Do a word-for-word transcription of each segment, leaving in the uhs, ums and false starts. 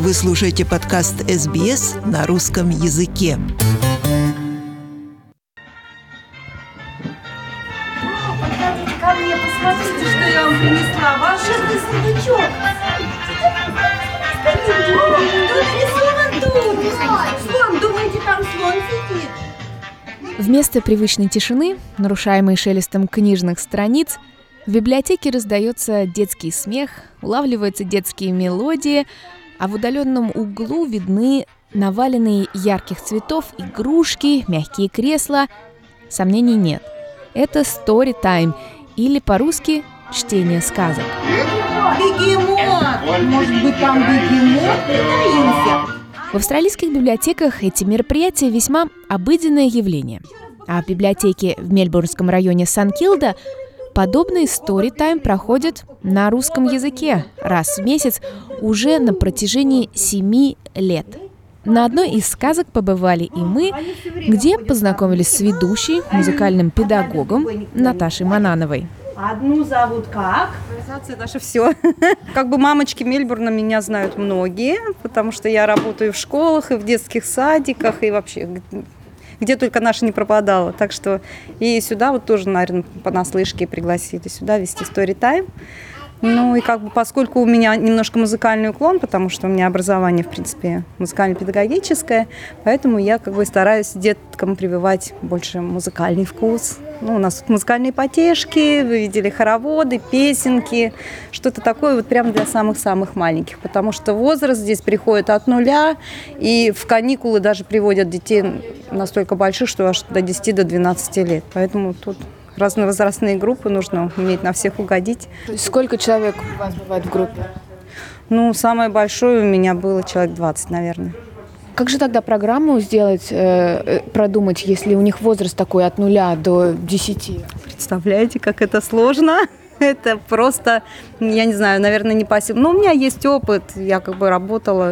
Вы слушаете подкаст эс би эс на русском языке. Подходите ко мне, посмотрите, что я вам принесла. Волшебный сундучок. Тут рисован тут. Слон, думаете, там слон сидит? Вместо привычной тишины, нарушаемой шелестом книжных страниц, в библиотеке раздается детский смех, улавливаются детские мелодии, а в удаленном углу видны наваленные ярких цветов игрушки, мягкие кресла. Сомнений нет. Это story time, или по-русски чтение сказок. Бегемот! Может быть, там бегемот? Притаился. В австралийских библиотеках эти мероприятия весьма обыденное явление. А в библиотеке в мельбурнском районе Сан-Килда подобный story-time проходит на русском языке раз в месяц уже на протяжении семи лет. На одной из сказок побывали и мы, где познакомились с ведущей, музыкальным педагогом Наташей Манановой. Одну зовут как? Организация наше все. Как бы мамочки Мельбурна меня знают многие, потому что я работаю в школах и в детских садиках, и вообще где только наша не пропадала. Так что и сюда вот тоже, наверное, понаслышке пригласили сюда вести story-time. Ну и как бы поскольку у меня немножко музыкальный уклон, потому что у меня образование, в принципе, музыкально-педагогическое, поэтому я как бы стараюсь деткам прививать больше музыкальный вкус. Ну, у нас тут музыкальные потешки, вы видели хороводы, песенки, что-то такое вот прям для самых-самых маленьких, потому что возраст здесь приходит от нуля, и в каникулы даже приводят детей настолько больших, что аж до десяти, до двенадцати лет, поэтому тут разновозрастные группы, нужно уметь на всех угодить. Сколько человек у вас бывает в группе? Ну, самое большое у меня было человек двадцать, наверное. Как же тогда программу сделать, э, продумать, если у них возраст такой от нуля до десяти? Представляете, как это сложно? Это просто, я не знаю, наверное, не по силам. Но у меня есть опыт, я как бы работала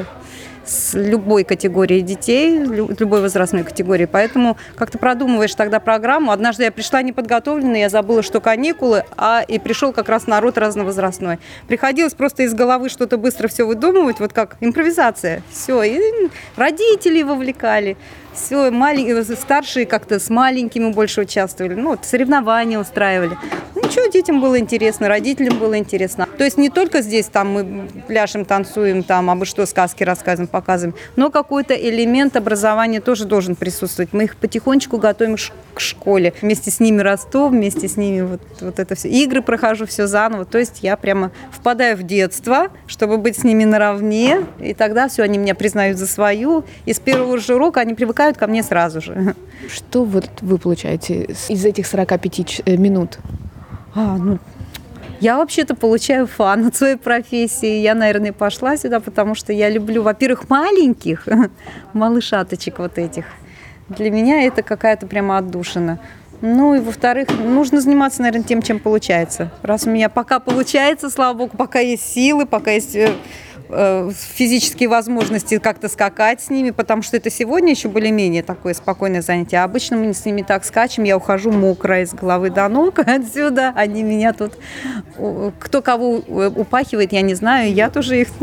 с любой категорией детей, любой возрастной категории. Поэтому как-то продумываешь тогда программу. Однажды я пришла неподготовленная, я забыла, что каникулы, а и пришел как раз народ разновозрастной. Приходилось просто из головы что-то быстро все выдумывать, вот как импровизация. Все, и родителей вовлекали. Все, маленькие, старшие как-то с маленькими больше участвовали. Ну, вот, соревнования устраивали. Ну, ничего, детям было интересно, родителям было интересно. То есть не только здесь там мы пляшем, танцуем, там, абы что, сказки рассказываем, показываем, но какой-то элемент образования тоже должен присутствовать. Мы их потихонечку готовим к школе. Вместе с ними расту, вместе с ними вот, вот это все. Игры прохожу, все заново. То есть я прямо впадаю в детство, чтобы быть с ними наравне. И тогда все, они меня признают за свою. И с первого же урока они привыкают ко мне сразу же. Что вот вы получаете из этих сорока пяти минут? А, ну, я вообще-то получаю фан от своей профессии. Я, наверное, пошла сюда, потому что я люблю, во-первых, маленьких, малышаточек вот этих. Для меня это какая-то прямо отдушина. Ну и, во-вторых, нужно заниматься, наверное, тем, чем получается. Раз у меня пока получается, слава богу, пока есть силы, пока есть физические возможности как-то скакать с ними, потому что это сегодня еще более-менее такое спокойное занятие. А обычно мы с ними так скачем, я ухожу мокрая с головы до ног отсюда. Они меня тут... Кто кого упахивает, я не знаю, я тоже их...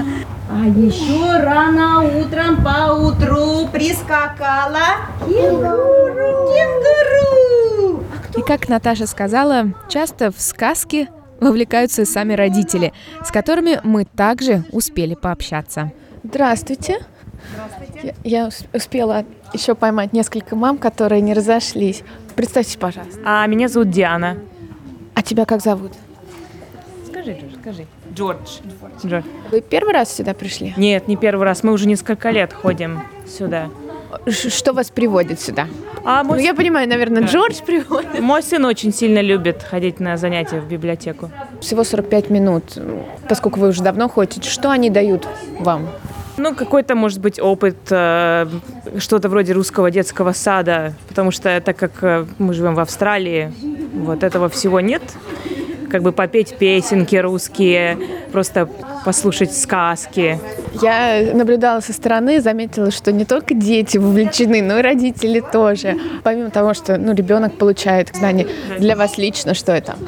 А еще рано утром поутру прискакала кенгуру. Кенгуру! И как Наташа сказала, часто в сказки вовлекаются и сами родители, с которыми мы также успели пообщаться. Здравствуйте. Здравствуйте. Я, я успела еще поймать несколько мам, которые не разошлись. Представьтесь, пожалуйста. А меня зовут Диана. А тебя как зовут? Скажи, Джордж, скажи. Джордж. Джордж. Вы первый раз сюда пришли? Нет, не первый раз. Мы уже несколько лет ходим сюда. Ш- что вас приводит сюда? А мой... Ну, я понимаю, наверное, Да. Джордж приводит. Мой сын очень сильно любит ходить на занятия в библиотеку. Всего сорок пять минут, поскольку вы уже давно ходите. Что они дают вам? Ну, какой-то, может быть, опыт, э, что-то вроде русского детского сада, потому что так как э, мы живем в Австралии, вот этого всего нет. Как бы попеть песенки русские, просто послушать сказки. Я наблюдала со стороны, заметила, что не только дети вовлечены, но и родители тоже. Помимо того, что ну, ребенок получает знания, для вас лично что это? Ну,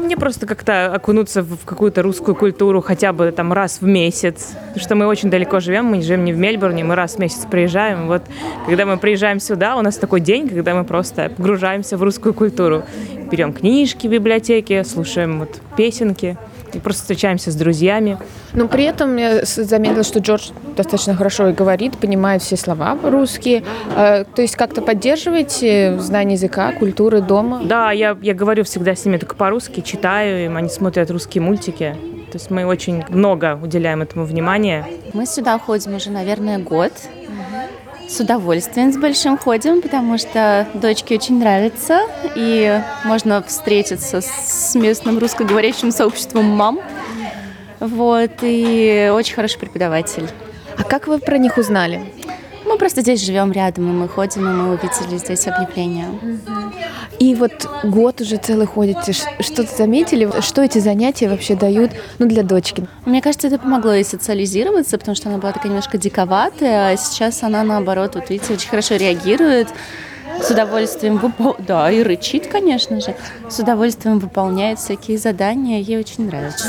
мне просто как-то окунуться в какую-то русскую культуру хотя бы там раз в месяц. Потому что мы очень далеко живем, мы живем не в Мельбурне, мы раз в месяц приезжаем. Вот когда мы приезжаем сюда, у нас такой день, когда мы просто погружаемся в русскую культуру. Берем книжки в библиотеке, слушаем вот песенки. И просто встречаемся с друзьями. Но при этом я заметила, что Джордж достаточно хорошо и говорит, понимает все слова русские. То есть как-то поддерживаете знание языка, культуры дома? Да, я, я говорю всегда с ними только по-русски, читаю им, они смотрят русские мультики. То есть мы очень много уделяем этому внимания. Мы сюда ходим уже, наверное, год. С удовольствием, с большим ходим, потому что дочке очень нравится, и можно встретиться с местным русскоговорящим сообществом мам. Вот, и очень хороший преподаватель. А как вы про них узнали? Мы просто здесь живем рядом, и мы ходим, и мы увидели здесь объявление. И вот год уже целый ходите. Что-то заметили? Что эти занятия вообще дают, ну, для дочки? Мне кажется, это помогло ей социализироваться, потому что она была такая немножко диковатая, а сейчас она, наоборот, вот видите, очень хорошо реагирует, с удовольствием выполняет, да, и рычит, конечно же, с удовольствием выполняет всякие задания, ей очень нравится.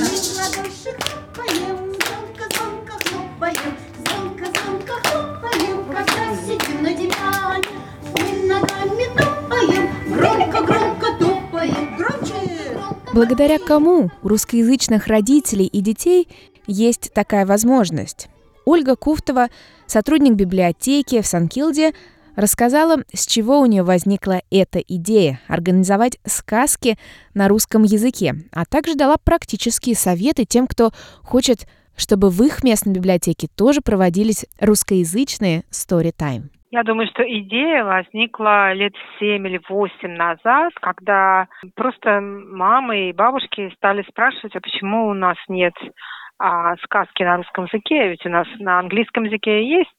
Благодаря кому у русскоязычных родителей и детей есть такая возможность? Ольга Куфтова, сотрудник библиотеки в Санкилде, рассказала, с чего у нее возникла эта идея организовать сказки на русском языке, а также дала практические советы тем, кто хочет, чтобы в их местной библиотеке тоже проводились русскоязычные story-time. Я думаю, что идея возникла лет семь или восемь назад, когда просто мамы и бабушки стали спрашивать, а почему у нас нет а, сказки на русском языке, ведь у нас на английском языке есть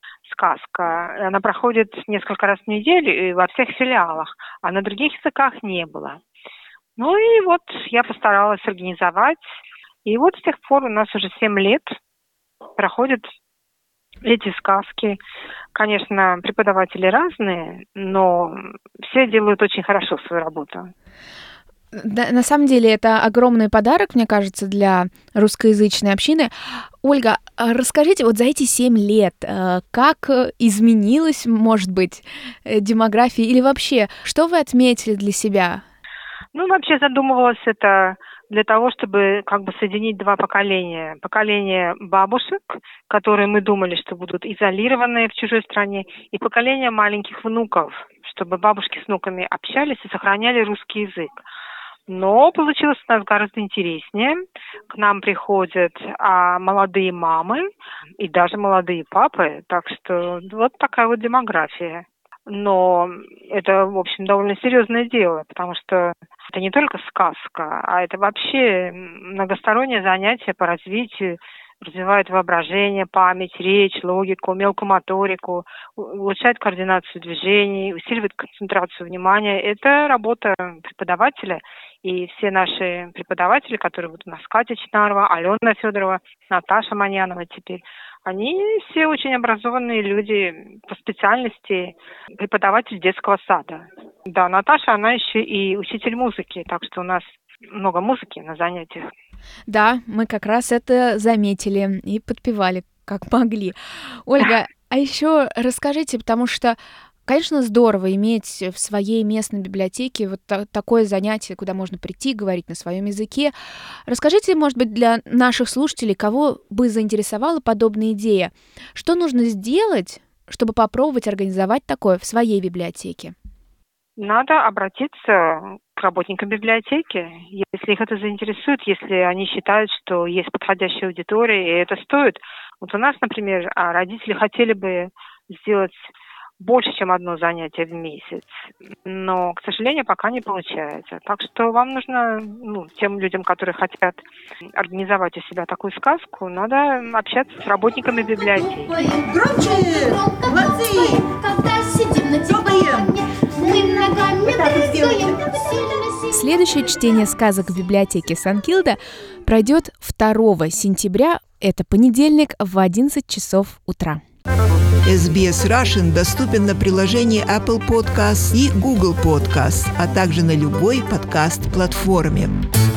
сказка. Она проходит несколько раз в неделю и во всех филиалах, а на других языках не было. Ну и вот я постаралась организовать, и вот с тех пор у нас уже семь лет проходят эти сказки. Конечно, преподаватели разные, но все делают очень хорошо свою работу. Да, на самом деле это огромный подарок, мне кажется, для русскоязычной общины. Ольга, расскажите, вот за эти семь лет, как изменилась, может быть, демография или вообще, что вы отметили для себя? Ну, вообще задумывалась это для того, чтобы как бы соединить два поколения. Поколение бабушек, которые мы думали, что будут изолированы в чужой стране, и поколение маленьких внуков, чтобы бабушки с внуками общались и сохраняли русский язык. Но получилось у нас гораздо интереснее. К нам приходят а, молодые мамы и даже молодые папы, так что вот такая вот демография. Но это, в общем, довольно серьезное дело, потому что это не только сказка, а это вообще многостороннее занятие по развитию, развивает воображение, память, речь, логику, мелкую моторику, улучшает координацию движений, усиливает концентрацию внимания. Это работа преподавателя, и все наши преподаватели, которые вот у нас Катя Чинарова, Алена Федорова, Наташа Маньянова теперь, они все очень образованные люди по специальности преподаватель детского сада. Да, Наташа, она еще и учитель музыки, так что у нас много музыки на занятиях. Да, мы как раз это заметили и подпевали, как могли. Ольга, а еще расскажите, потому что, конечно, здорово иметь в своей местной библиотеке вот та- такое занятие, куда можно прийти, говорить на своем языке. Расскажите, может быть, для наших слушателей, кого бы заинтересовала подобная идея, что нужно сделать, чтобы попробовать организовать такое в своей библиотеке? Надо обратиться к работникам библиотеки, если их это заинтересует, если они считают, что есть подходящая аудитория, и это стоит. Вот у нас, например, родители хотели бы сделать больше, чем одно занятие в месяц, но, к сожалению, пока не получается. Так что вам нужно, ну, тем людям, которые хотят организовать у себя такую сказку, надо общаться с работниками библиотеки. Громче! Молодцы! Когда сидим на диване, мы ногами прыгаем. Следующее чтение сказок в библиотеке Санкилда пройдет второго сентября, это понедельник, в одиннадцать часов утра. эс би эс Russian доступен на приложении Apple Podcasts и Google Podcasts, а также на любой подкаст-платформе.